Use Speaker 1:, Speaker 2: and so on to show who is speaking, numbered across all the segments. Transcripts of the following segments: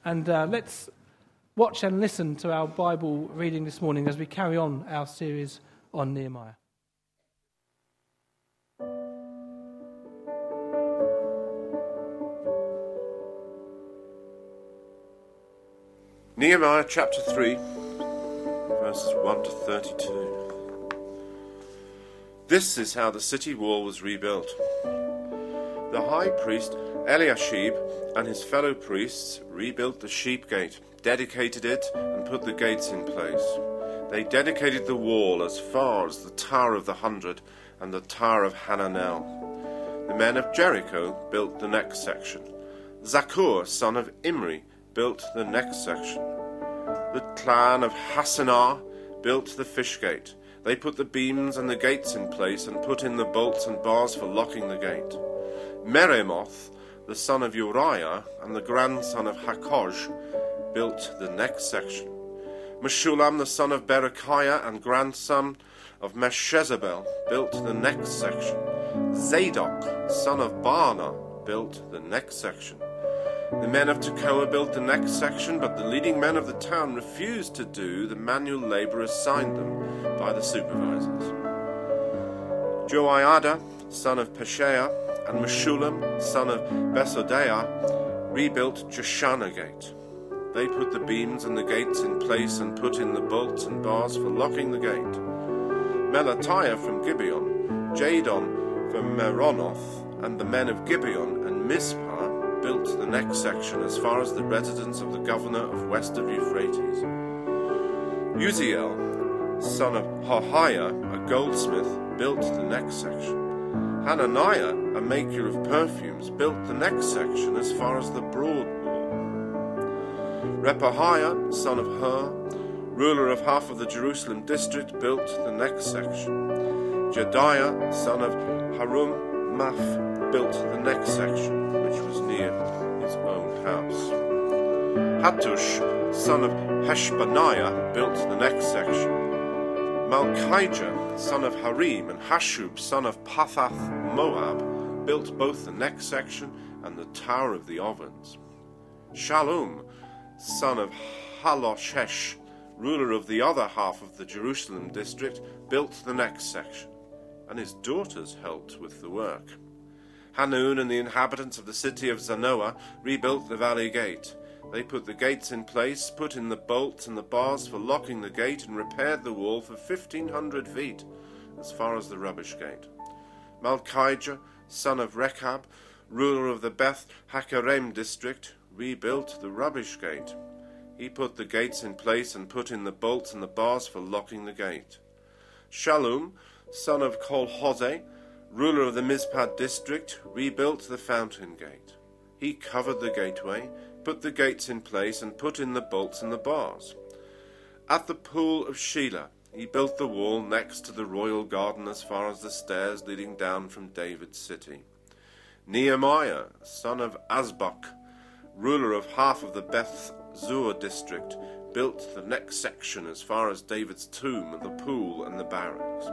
Speaker 1: And let's watch and listen to our Bible reading this morning as we carry on our series on Nehemiah.
Speaker 2: Nehemiah chapter 3, verses 1 to 32. This is how the city wall was rebuilt. The high priest Eliashib and his fellow priests rebuilt the sheep gate, dedicated it, and put the gates in place. They dedicated the wall as far as the Tower of the 100 and the Tower of Hananel. The men of Jericho built the next section. Zakur, son of Imri, built the next section. The clan of Hassenaah built the fish gate. They put the beams and the gates in place and put in the bolts and bars for locking the gate. Meremoth, the son of Uriah and the grandson of Hakoj, built the next section. Meshulam, the son of Berechiah and grandson of Meshezabel, built the next section. Zadok, son of Baana, built the next section. The men of Tekoa built the next section, but the leading men of the town refused to do the manual labor assigned them by the supervisors. Joiada, son of Pesheah, and Meshulam, son of Besodeiah, rebuilt Joshana Gate. They put the beams and the gates in place and put in the bolts and bars for locking the gate. Melatiah from Gibeon, Jadon from Meronoth, and the men of Gibeon and Mizpah built the next section as far as the residence of the governor of west of Euphrates. Uziel, son of Harhiah, a goldsmith, built the next section. Hananiah, a maker of perfumes, built the next section as far as the broad wall. Repahiah, son of Hur, ruler of half of the Jerusalem district, built the next section. Jediah, son of Harum Maph, built the next section, which was near his own house. Hattush, son of Heshbaniah, built the next section. Malchijah, son of Harim, and Hashub, son of Pathath Moab, built both the next section and the Tower of the Ovens. Shallum, son of Haloshesh, ruler of the other half of the Jerusalem district, built the next section, and his daughters helped with the work. Hanun and the inhabitants of the city of Zanoah rebuilt the valley gate. They put the gates in place, put in the bolts and the bars for locking the gate, and repaired the wall for 1,500 feet, as far as the rubbish gate. Malchijah, son of Rechab, ruler of the Beth Hakerem district, rebuilt the rubbish gate. He put the gates in place and put in the bolts and the bars for locking the gate. Shallum, son of Kolhose, ruler of the Mizpah district, rebuilt the fountain gate. He covered the gateway, put the gates in place, and put in the bolts and the bars. At the pool of Shelah, he built the wall next to the royal garden as far as the stairs leading down from David's city. Nehemiah, son of Azbuk, ruler of half of the Beth Zur district, built the next section as far as David's tomb and the pool and the barracks.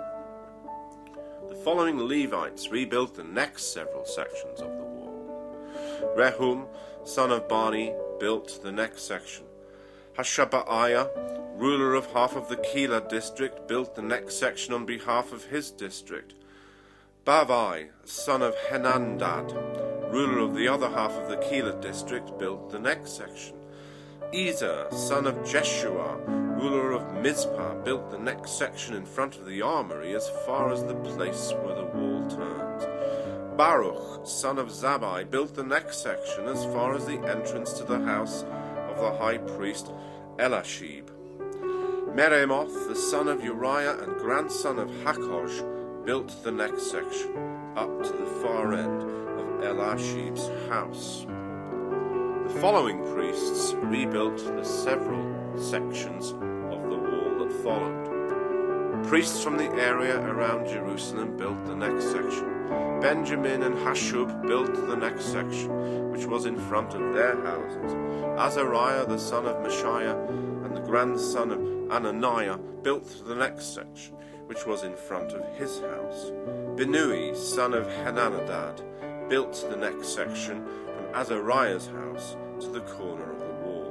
Speaker 2: The following Levites rebuilt the next several sections of the wall. Rehum, son of Bani, built the next section. Hashabiah, ruler of half of the Keilah district, built the next section on behalf of his district. Bavai, son of Henandad, ruler of the other half of the Keilah district, built the next section. Ezer, son of Jeshua, ruler of Mizpah, built the next section in front of the armory as far as the place where the wall turns. Baruch, son of Zabbai, built the next section as far as the entrance to the house of the high priest Eliashib. Meremoth, the son of Uriah and grandson of Hakoj, built the next section, up to the far end of Eliashib's house. The following priests rebuilt the several sections of the wall that followed. Priests from the area around Jerusalem built the next section. Benjamin and Hashub built the next section, which was in front of their houses. Azariah, the son of Meshiah, and the grandson of Ananiah, built the next section, which was in front of his house. Binui, son of Henanadad, built the next section from Azariah's house to the corner of the wall.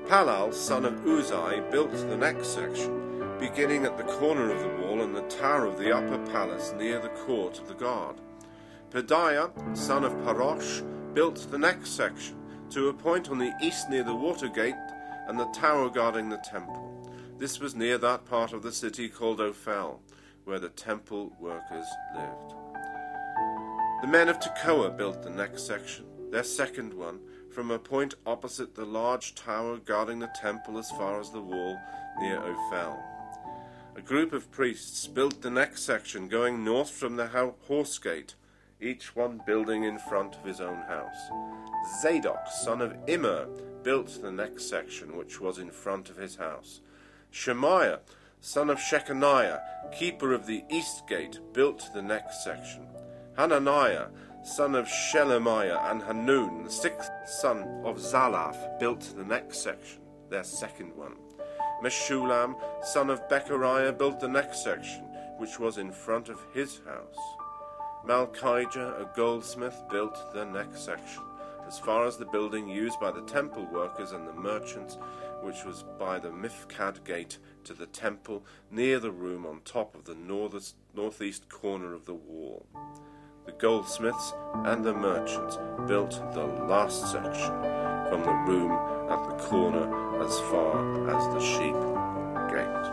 Speaker 2: Palal, son of Uzai, built the next section, beginning at the corner of the wall and the tower of the upper palace near the court of the guard. Pedaiah, son of Parosh, built the next section, to a point on the east near the water gate and the tower guarding the temple. This was near that part of the city called Ophel, where the temple workers lived. The men of Tekoa built the next section, their second one, from a point opposite the large tower guarding the temple as far as the wall near Ophel. A group of priests built the next section going north from the horse gate, each one building in front of his own house. Zadok, son of Immer, built the next section, which was in front of his house. Shemaiah, son of Shechaniah, keeper of the east gate, built the next section. Hananiah, son of Shelemiah, and Hanun, the sixth son of Zalaph, built the next section, their second one. Meshulam, son of Bechariah, built the next section, which was in front of his house. Malchijah, a goldsmith, built the next section, as far as the building used by the temple workers and the merchants, which was by the Mifkad gate to the temple, near the room on top of the northeast corner of the wall. The goldsmiths and the merchants built the last section, from the room at the corner as far as the sheep gate.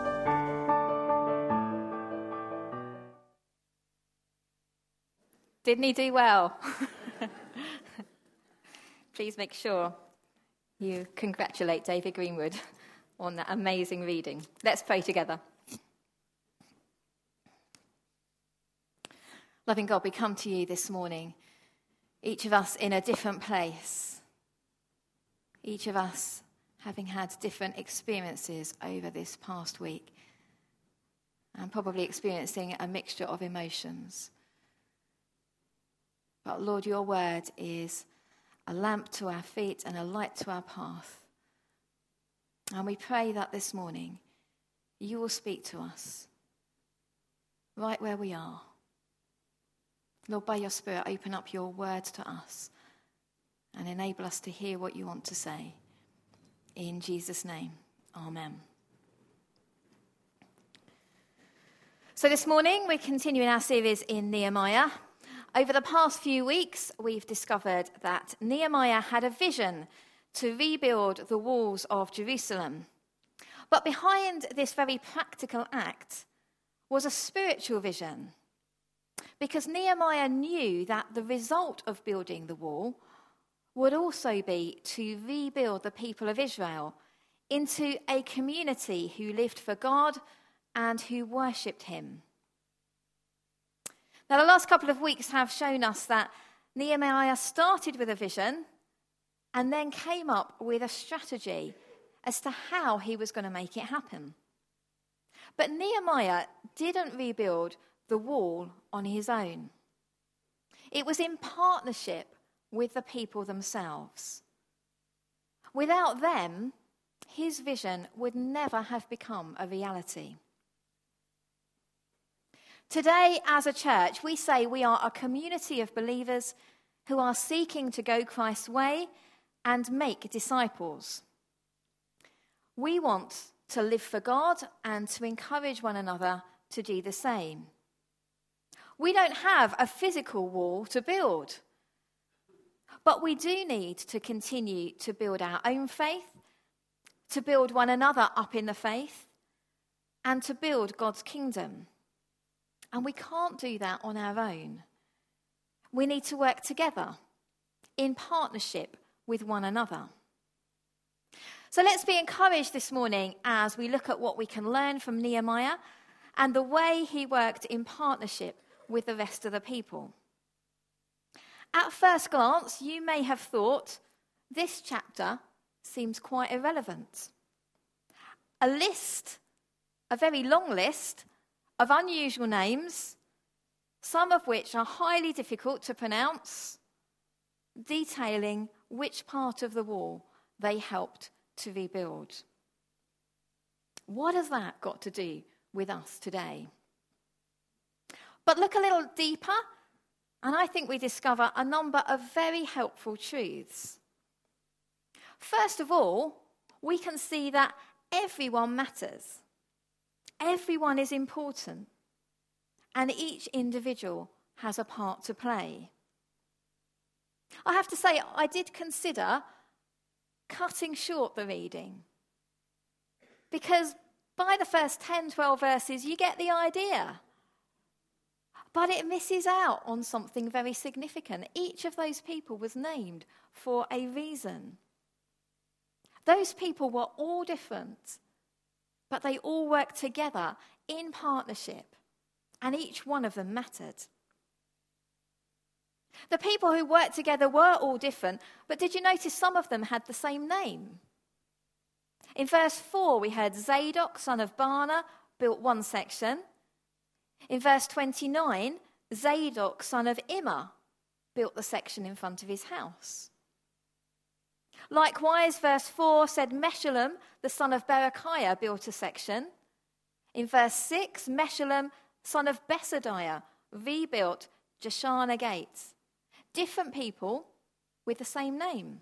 Speaker 3: Didn't he do well? Please make sure you congratulate David Greenwood on that amazing reading. Let's pray together. Loving God, we come to you this morning, each of us in a different place, each of us having had different experiences over this past week, and probably experiencing a mixture of emotions. But Lord, your word is a lamp to our feet and a light to our path. And we pray that this morning you will speak to us right where we are. Lord, by your Spirit, open up your word to us and enable us to hear what you want to say. In Jesus' name, amen. So this morning, we're continuing our series in Nehemiah. Over the past few weeks, we've discovered that Nehemiah had a vision to rebuild the walls of Jerusalem. But behind this very practical act was a spiritual vision, because Nehemiah knew that the result of building the wall would also be to rebuild the people of Israel into a community who lived for God and who worshipped him. Now, the last couple of weeks have shown us that Nehemiah started with a vision and then came up with a strategy as to how he was going to make it happen. But Nehemiah didn't rebuild the wall on his own. It was in partnership with the people themselves. Without them, his vision would never have become a reality. Today, as a church, we say we are a community of believers who are seeking to go Christ's way and make disciples. We want to live for God and to encourage one another to do the same. We don't have a physical wall to build, but we do need to continue to build our own faith, to build one another up in the faith, and to build God's kingdom. And we can't do that on our own. We need to work together in partnership with one another. So let's be encouraged this morning as we look at what we can learn from Nehemiah and the way he worked in partnership with the rest of the people. At first glance, you may have thought this chapter seems quite irrelevant. A very long list of unusual names, some of which are highly difficult to pronounce, detailing which part of the wall they helped to rebuild. What has that got to do with us today? But look a little deeper, and I think we discover a number of very helpful truths. First of all, we can see that everyone matters. Everyone is important. And each individual has a part to play. I have to say, I did consider cutting short the reading. Because by the first 10, 12 verses, you get the idea. But it misses out on something very significant. Each of those people was named for a reason. Those people were all different, but they all worked together in partnership, and each one of them mattered. The people who worked together were all different, but did you notice some of them had the same name? In verse 4, we heard Zadok, son of Baana, built one section. In verse 29, Zadok, son of Immer, built the section in front of his house. Likewise, verse 4 said Meshullam, the son of Berechiah, built a section. In verse 6, Meshullam, son of Besadiah, rebuilt Jeshanah Gate. Different people with the same name.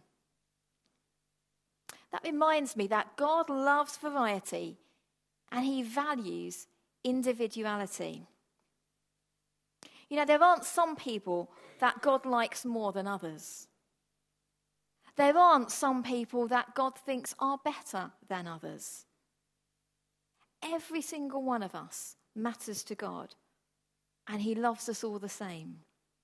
Speaker 3: That reminds me that God loves variety and he values individuality. You know, there aren't some people that God likes more than others. There aren't some people that God thinks are better than others. Every single one of us matters to God, and he loves us all the same.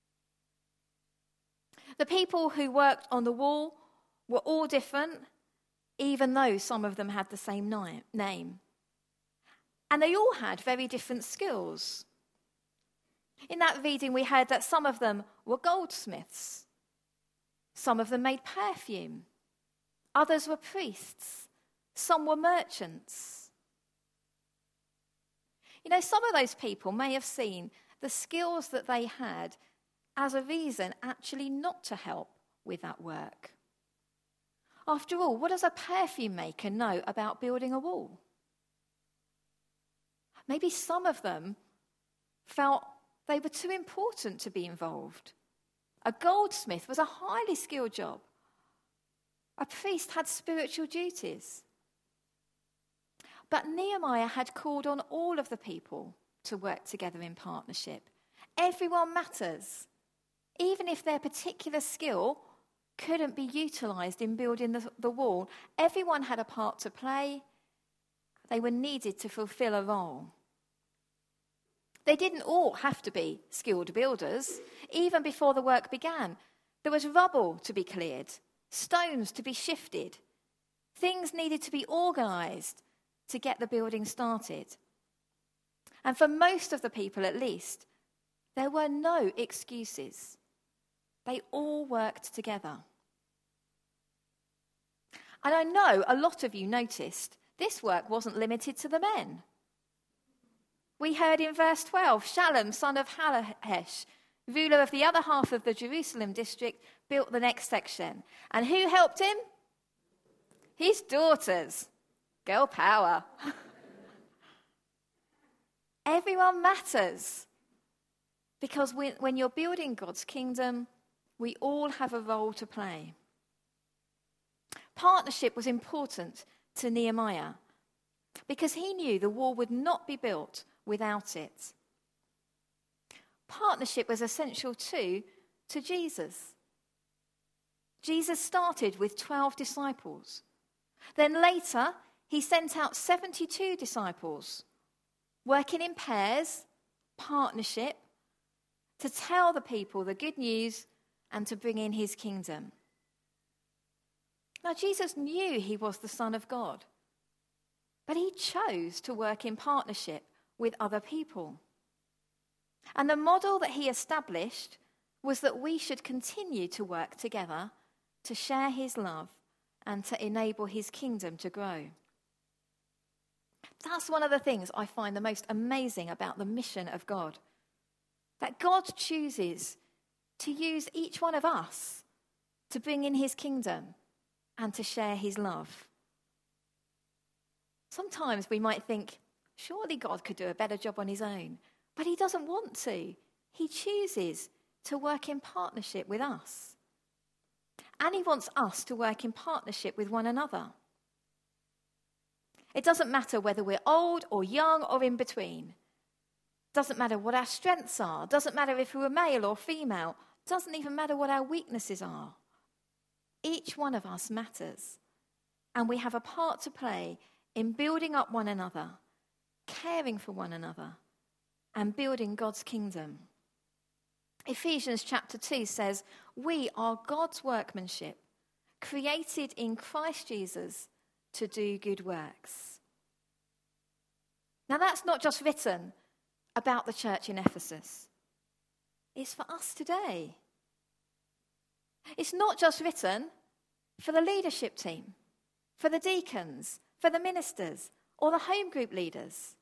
Speaker 3: The people who worked on the wall were all different, even though some of them had the same name. And they all had very different skills. In that reading, we heard that some of them were goldsmiths. Some of them made perfume. Others were priests. Some were merchants. You know, some of those people may have seen the skills that they had as a reason actually not to help with that work. After all, what does a perfume maker know about building a wall? Maybe some of them felt they were too important to be involved. A goldsmith was a highly skilled job. A priest had spiritual duties. But Nehemiah had called on all of the people to work together in partnership. Everyone matters, even if their particular skill couldn't be utilised in building the wall. Everyone had a part to play. They were needed to fulfil a role. They didn't all have to be skilled builders. Even before the work began, there was rubble to be cleared, stones to be shifted. Things needed to be organised to get the building started. And for most of the people, at least, there were no excuses. They all worked together. And I know a lot of you noticed this work wasn't limited to the men. We heard in verse 12, Shallum, son of Halahesh, ruler of the other half of the Jerusalem district, built the next section. And who helped him? His daughters. Girl power. Everyone matters. Because when you're building God's kingdom, we all have a role to play. Partnership was important to Nehemiah because he knew the wall would not be built without it. Partnership was essential too to Jesus. Jesus started with 12 disciples. Then later, he sent out 72 disciples, working in pairs, partnership, to tell the people the good news and to bring in his kingdom. Now, Jesus knew he was the Son of God, but he chose to work in partnership with other people. And the model that he established was that we should continue to work together to share his love and to enable his kingdom to grow. That's one of the things I find the most amazing about the mission of God. That God chooses to use each one of us to bring in his kingdom and to share his love. Sometimes we might think, surely God could do a better job on his own. But he doesn't want to. He chooses to work in partnership with us. And he wants us to work in partnership with one another. It doesn't matter whether we're old or young or in between. Doesn't matter what our strengths are. Doesn't matter if we're male or female. Doesn't even matter what our weaknesses are. Each one of us matters. And we have a part to play in building up one another, caring for one another, and building God's kingdom. Ephesians chapter 2 says, we are God's workmanship, created in Christ Jesus to do good works. Now that's not just written about the church in Ephesus. It's for us today. It's not just written for the leadership team, for the deacons, for the ministers, or the home group leaders.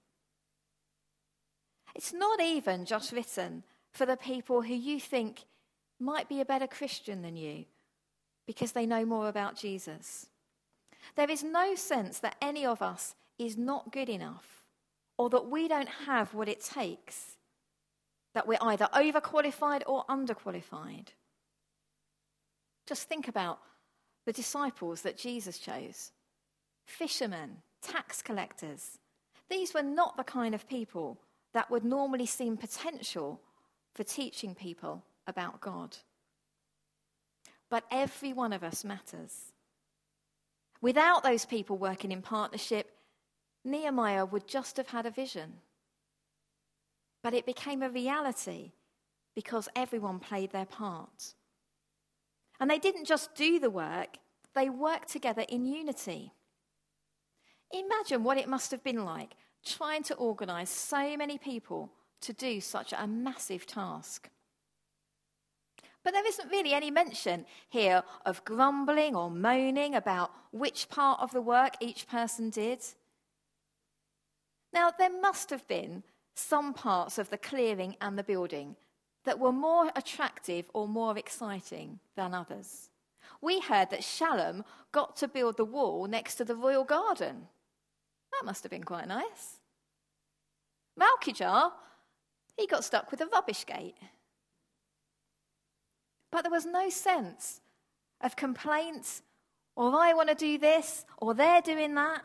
Speaker 3: It's not even just written for the people who you think might be a better Christian than you because they know more about Jesus. There is no sense that any of us is not good enough or that we don't have what it takes, that we're either overqualified or underqualified. Just think about the disciples that Jesus chose. Fishermen, tax collectors. These were not the kind of people that would normally seem potential for teaching people about God. But every one of us matters. Without those people working in partnership, Nehemiah would just have had a vision. But it became a reality because everyone played their part. And they didn't just do the work, they worked together in unity. Imagine what it must have been like trying to organise so many people to do such a massive task. But there isn't really any mention here of grumbling or moaning about which part of the work each person did. Now, there must have been some parts of the clearing and the building that were more attractive or more exciting than others. We heard that Shalom got to build the wall next to the royal garden. That must have been quite nice. Malkijah, he got stuck with a rubbish gate. But there was no sense of complaints or I want to do this or they're doing that.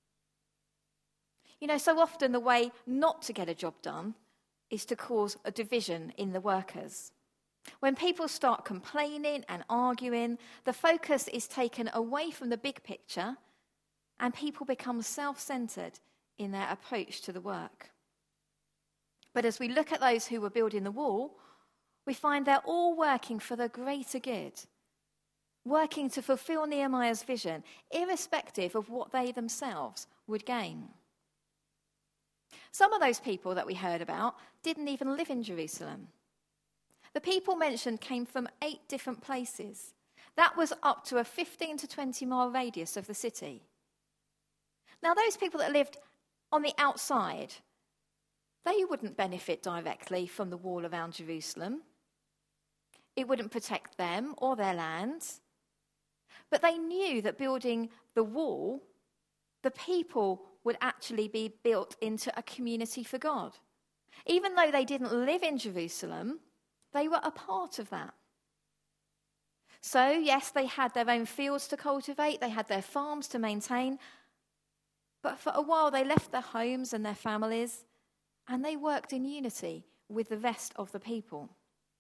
Speaker 3: You know, so often the way not to get a job done is to cause a division in the workers. When people start complaining and arguing, the focus is taken away from the big picture and people become self-centered in their approach to the work. But as we look at those who were building the wall, we find they're all working for the greater good, working to fulfill Nehemiah's vision, irrespective of what they themselves would gain. Some of those people that we heard about didn't even live in Jerusalem. The people mentioned came from 8 different places. That was up to a 15 to 20 mile radius of the city. Now, those people that lived on the outside, they wouldn't benefit directly from the wall around Jerusalem. It wouldn't protect them or their land. But they knew that building the wall, the people would actually be built into a community for God. Even though they didn't live in Jerusalem, they were a part of that. So, yes, they had their own fields to cultivate, they had their farms to maintain, but for a while they left their homes and their families, and they worked in unity with the rest of the people.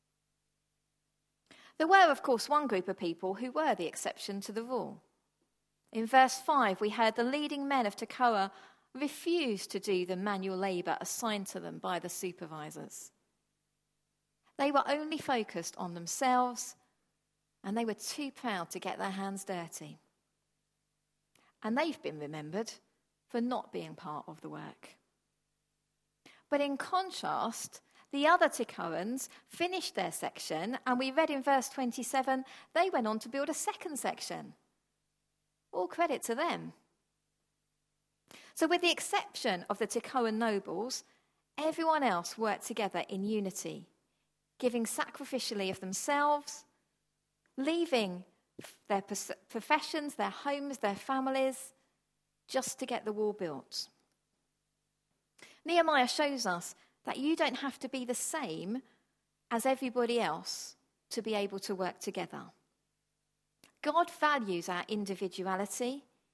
Speaker 3: There were, of course, one group of people who were the exception to the rule. In verse 5, we heard the leading men of Tekoa refuse to do the manual labour assigned to them by the supervisors. They were only focused on themselves, and they were too proud to get their hands dirty. And they've been remembered for not being part of the work. But in contrast, the other Tekoans finished their section, and we read in verse 27, they went on to build a second section. All credit to them. So with the exception of the Tekoan nobles, everyone else worked together in unity, giving sacrificially of themselves, leaving their professions, their homes, their families, just to get the wall built. Nehemiah shows us that you don't have to be the same as everybody else to be able to work together. God values our individuality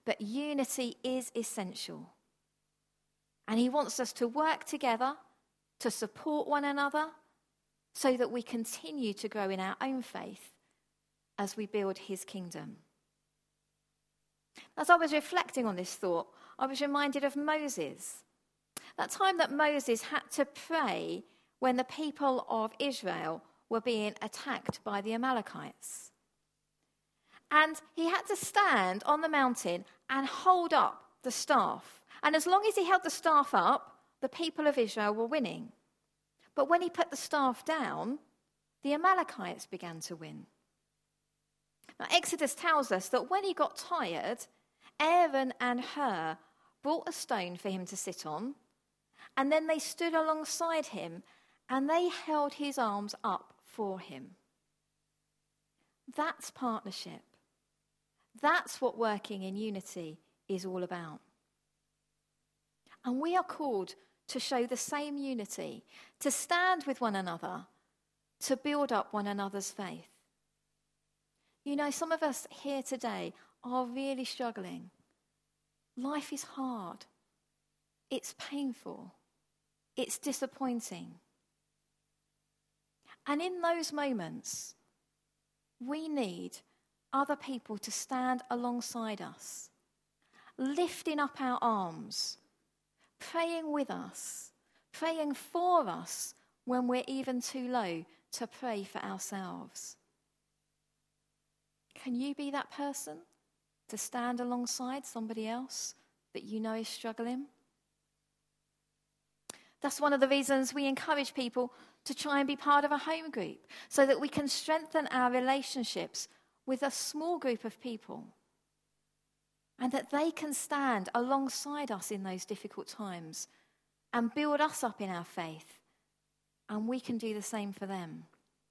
Speaker 3: but unity is essential. And he wants us to work together, to support one another, so that we continue to grow in our own faith as we build his kingdom. As I was reflecting on this thought, I was reminded of Moses. That time that Moses had to pray when the people of Israel were being attacked by the Amalekites. And he had to stand on the mountain and hold up the staff. And as long as he held the staff up, the people of Israel were winning. But when he put the staff down, the Amalekites began to win. Now, Exodus tells us that when he got tired, Aaron and Hur brought a stone for him to sit on, and then they stood alongside him and they held his arms up for him. That's partnership. That's what working in unity is all about. And we are called to show the same unity, to stand with one another, to build up one another's faith. You know, some of us here today are really struggling. Life is hard. It's painful. It's disappointing. And in those moments, we need other people to stand alongside us, lifting up our arms, praying with us, praying for us when we're even too low to pray for ourselves. Can you be that person to stand alongside somebody else that you know is struggling? That's one of the reasons we encourage people to try and be part of a home group, so that we can strengthen our relationships with a small group of people, and that they can stand alongside us in those difficult times and build us up in our faith, and we can do the same for them.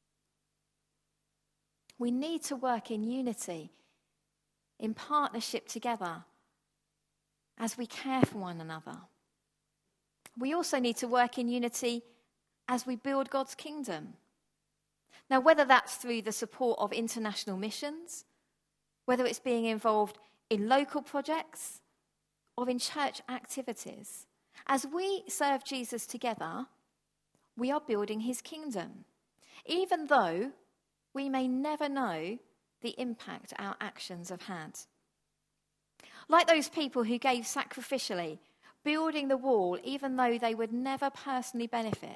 Speaker 3: We need to work in unity, in partnership together, as we care for one another. We also need to work in unity as we build God's kingdom. Now, whether that's through the support of international missions, whether it's being involved in local projects or in church activities, as we serve Jesus together, we are building his kingdom, even though we may never know the impact our actions have had. Like those people who gave sacrificially, building the wall even though they would never personally benefit.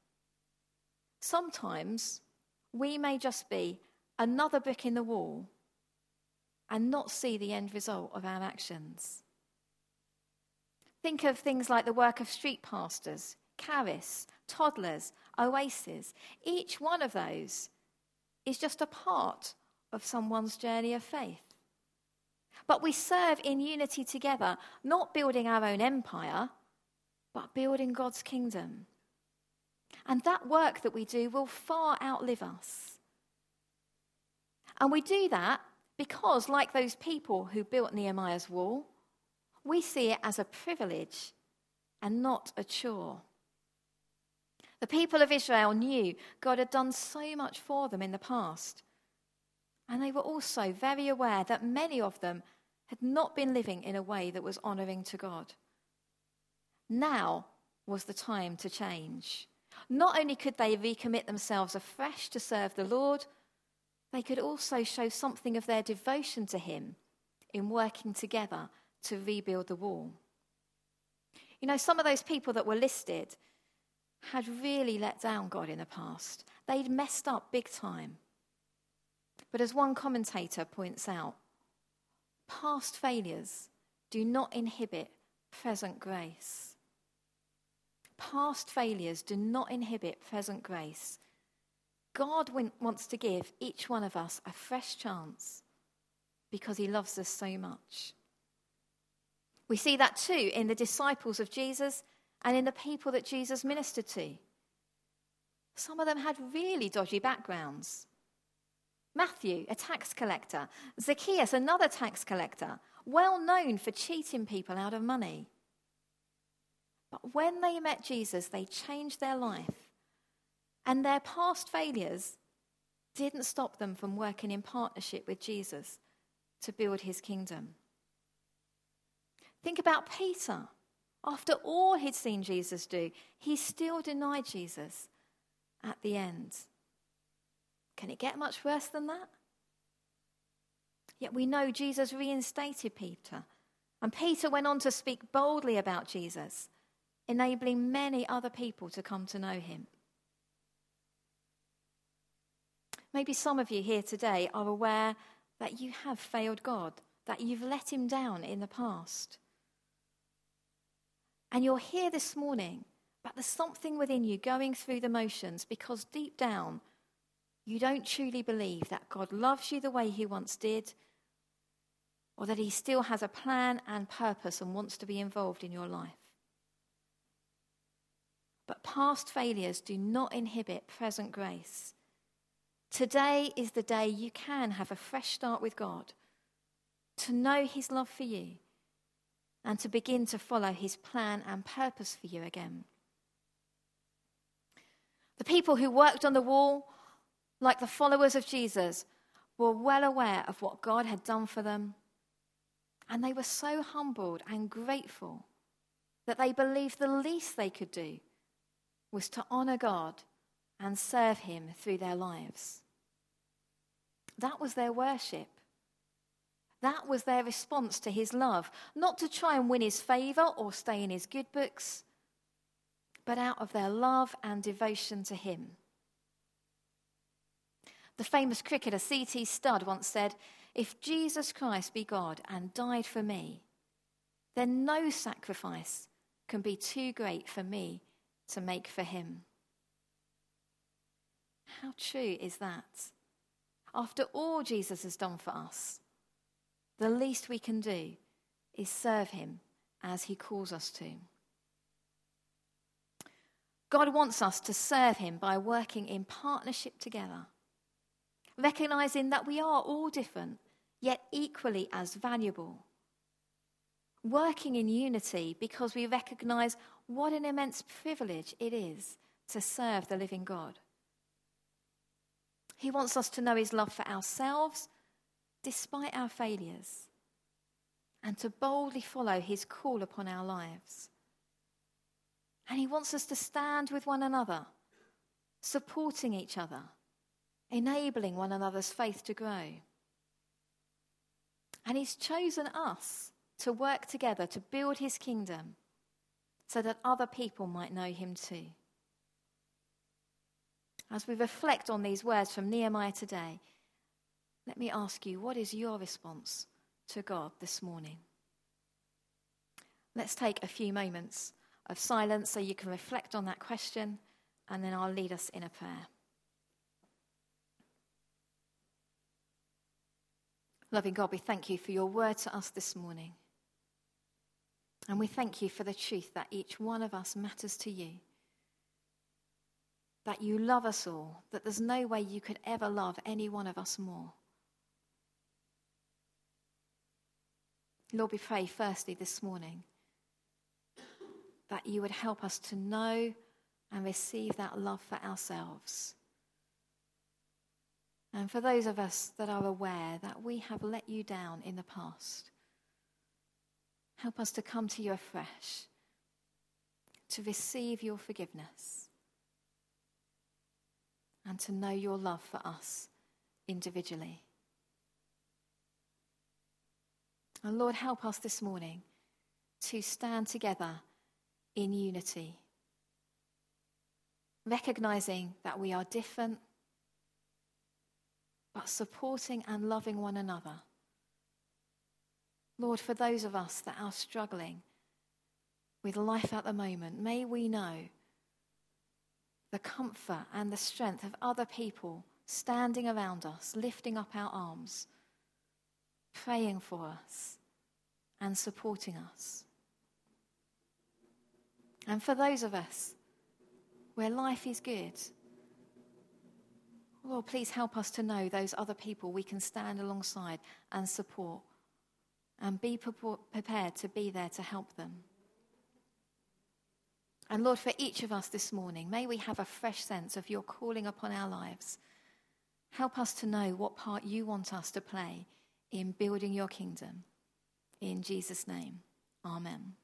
Speaker 3: Sometimes we may just be another brick in the wall and not see the end result of our actions. Think of things like the work of street pastors, Charis, toddlers, Oasis. Each one of those is just a part of someone's journey of faith. But we serve in unity together, not building our own empire, but building God's kingdom. And that work that we do will far outlive us. And we do that because, like those people who built Nehemiah's wall, we see it as a privilege and not a chore. The people of Israel knew God had done so much for them in the past. And they were also very aware that many of them had not been living in a way that was honouring to God. Now was the time to change. Not only could they recommit themselves afresh to serve the Lord, they could also show something of their devotion to him in working together to rebuild the wall. You know, some of those people that were listed had really let down God in the past. They'd messed up big time. But as one commentator points out, past failures do not inhibit present grace. Past failures do not inhibit present grace. God wants to give each one of us a fresh chance because he loves us so much. We see that too in the disciples of Jesus and in the people that Jesus ministered to. Some of them had really dodgy backgrounds. Matthew, a tax collector. Zacchaeus, another tax collector, well known for cheating people out of money. But when they met Jesus, they changed their life. And their past failures didn't stop them from working in partnership with Jesus to build his kingdom. Think about Peter. After all he'd seen Jesus do, he still denied Jesus at the end. Can it get much worse than that? Yet we know Jesus reinstated Peter, and Peter went on to speak boldly about Jesus, enabling many other people to come to know him. Maybe some of you here today are aware that you have failed God, that you've let him down in the past. And you're here this morning, but there's something within you going through the motions because deep down, you don't truly believe that God loves you the way he once did, or that he still has a plan and purpose and wants to be involved in your life. But past failures do not inhibit present grace. Today is the day you can have a fresh start with God, to know his love for you, and to begin to follow his plan and purpose for you again. The people who worked on the wall, like the followers of Jesus, were well aware of what God had done for them, and they were so humbled and grateful that they believed the least they could do was to honor God and serve him through their lives. That was their worship. That was their response to his love, not to try and win his favor or stay in his good books, but out of their love and devotion to him. The famous cricketer C.T. Studd once said, "If Jesus Christ be God and died for me, then no sacrifice can be too great for me to make for him." How true is that? After all Jesus has done for us, the least we can do is serve him as he calls us to. God wants us to serve him by working in partnership together, recognizing that we are all different, yet equally as valuable. Working in unity because we recognize what an immense privilege it is to serve the living God. He wants us to know his love for ourselves, despite our failures, and to boldly follow his call upon our lives. And he wants us to stand with one another, supporting each other, enabling one another's faith to grow. And he's chosen us to work together to build his kingdom so that other people might know him too. As we reflect on these words from Nehemiah today, let me ask you, what is your response to God this morning? Let's take a few moments of silence so you can reflect on that question, and then I'll lead us in a prayer. Loving God, we thank you for your word to us this morning. And we thank you for the truth that each one of us matters to you. That you love us all, that there's no way you could ever love any one of us more. Lord, we pray firstly this morning that you would help us to know and receive that love for ourselves. And for those of us that are aware that we have let you down in the past, help us to come to you afresh, to receive your forgiveness, and to know your love for us individually. And Lord, help us this morning to stand together in unity, recognizing that we are different, but supporting and loving one another. Lord, for those of us that are struggling with life at the moment, may we know the comfort and the strength of other people standing around us, lifting up our arms, praying for us and supporting us. And for those of us where life is good, Lord, please help us to know those other people we can stand alongside and support, and be prepared to be there to help them. And Lord, for each of us this morning, may we have a fresh sense of your calling upon our lives. Help us to know what part you want us to play in building your kingdom. In Jesus' name, Amen.